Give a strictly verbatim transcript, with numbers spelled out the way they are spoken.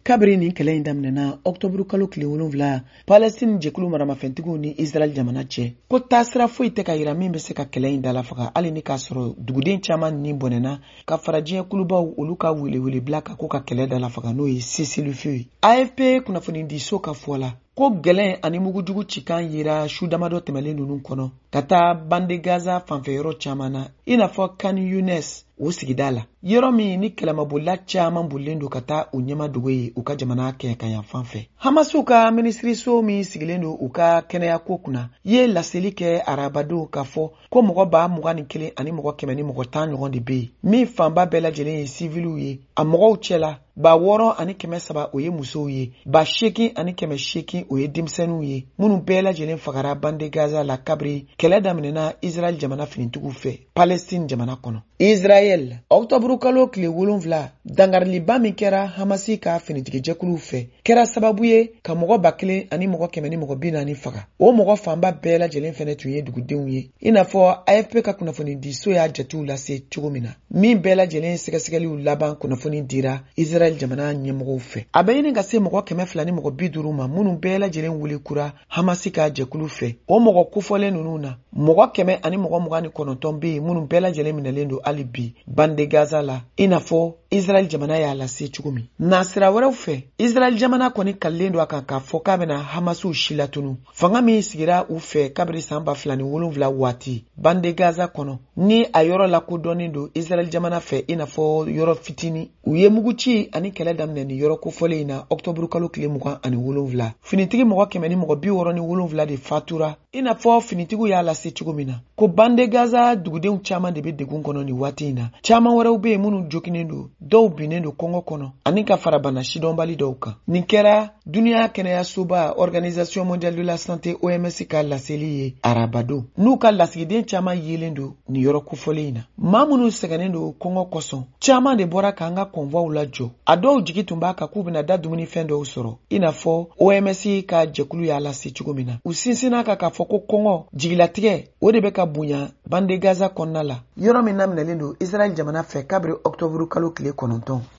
kabiri ni kɛlɛ in daminɛna Octobre kalo tile wolonwula Palestine jɛkulu maramafɛntigiw ni Israel jamana cɛ ko taasira foyi tɛ ka yira min bɛ se ka kɛlɛ in dalafaga hali ni k'a sɔrɔ duguden caman ni bɔnɛna ka fara diɲɛ kulubaw olu ka welewele bila ka ko ka kɛlɛ dalafaga n'o ye cessez-le-feu ye. A F P kunnafoni di so ka fɔ la ko gɛlɛn ani mugujugu cikan yira su damadɔ tɛmɛlen ninnu kɔnɔ ka taa bande Gaza fanfɛyɔrɔ caman na i n'a fɔ Khan Younes o sigida la yɔrɔ min ni kɛlɛmabolila caman bolilen don ka taa u ɲɛma dogo ye u ka jamana kɛ ka yan fan fɛ. Hamasiw ka minisiriso min sigilen don u ka kɛnɛya ko kunna ye laseli kɛ arabadenw k'a fɔ ko mɔgɔ ba mugan ni kelen ani mɔgɔ kɛmɛ ni mɔgɔ tan ɲɔgɔn de bɛ yen min fanba bɛɛ lajɛlen ye siviliw ye a mɔgɔw cɛla ba wɔɔrɔ ani kɛmɛ saba o ye musow ye ba seegin ani kɛmɛ seegin o ye denmisɛnninw ye minnu bɛɛ lajɛlen fagara bande Gaza la kabiri kɛlɛ daminɛna Israel jamana finitigiw fɛ Palestine jamana kɔnɔ. Israel Octobre kalo tile wolonwula dangariliba min kɛra Hamasi ka finitigijɛkuluw fɛ kɛra sababu ye ka mɔgɔ ba kelen ani mɔgɔ kɛmɛ ni mɔgɔ bi naani faga o mɔgɔ fanba bɛɛ lajɛlen fɛnɛ tun ye dugudenw ye i n'a fɔ A F P ka kunnafoni di so y'a jatew lase cogo min na min bɛɛ lajɛlen sɛgɛsɛgɛliw laban kunnafoni dira Israel jamana ɲɛmɔgɔw fɛ a bɛ ɲini ka se mɔgɔ kɛmɛ fila ni mɔgɔ bi duuru ma minnu bɛɛ lajɛlen wuli kura Hamasi ka jɛkulu fɛ o mɔgɔ kofɔlen ninnu na mɔgɔ kɛmɛ ani mɔgɔ mugan ni kɔnɔntɔn bɛ yen minnu bɛɛ lajɛlen minɛlen don hali bi bande Gaza la i n'a fɔ Israel jamana y'a lase cogo min. Nasira wɛrɛw fɛ Israel jamana kɔni kalilen don a kan k'a fɔ k'a bɛna Hamasiw si latunu fanga min sigira u fɛ kabiri san ba fila ni wolonwula waati bande Gaza kɔnɔ ni a yɔrɔ lakodɔnnen don Israel jamana fɛ i n'a fɔ yɔrɔ fitini u ye muguci ani kɛlɛ daminɛ ni yɔrɔ kofɔlen in na Octobre kalo tile mugan ani wolonwula finitigi mɔgɔ kɛmɛ ni mɔgɔ bi wɔɔrɔ ni wolonwula de fatura i n'a fɔ finitigiw y'a lase cogo min na ko bande Gaza dugudenw caman de bɛ degun kɔnɔ ni waati in na caman wɛrɛw bɛ yen minnu jokinen don dɔw binnen don kɔngɔ kɔnɔ ani ka fara bana sidɔnbali dɔw kan nin kɛra duniya kɛnɛyasoba Organisation mondiale de la santé O M S ka laseli ye arabadon n'u ka lasigiden caman yelen don nin yɔrɔ kofɔlen in na maa minnu sɛgɛnnen don kɔngɔ kosɔn caman de bɔra k'an ka kɔnvɔw lajɔ a dɔw jigi tun b'a kan k'u bɛna da dumunifɛn dɔw sɔrɔ i n'a fɔ O M S ka jɛkulu y'a lase cogo min na u sinsinna kan k'a fɔ ko kɔngɔ jigilatigɛ o de bɛ ka bonya bande Gaza kɔnɔna la yɔrɔ min naminɛlen don Israel jamana fɛ kabiri Octobre kalo tile kɔnɔntɔn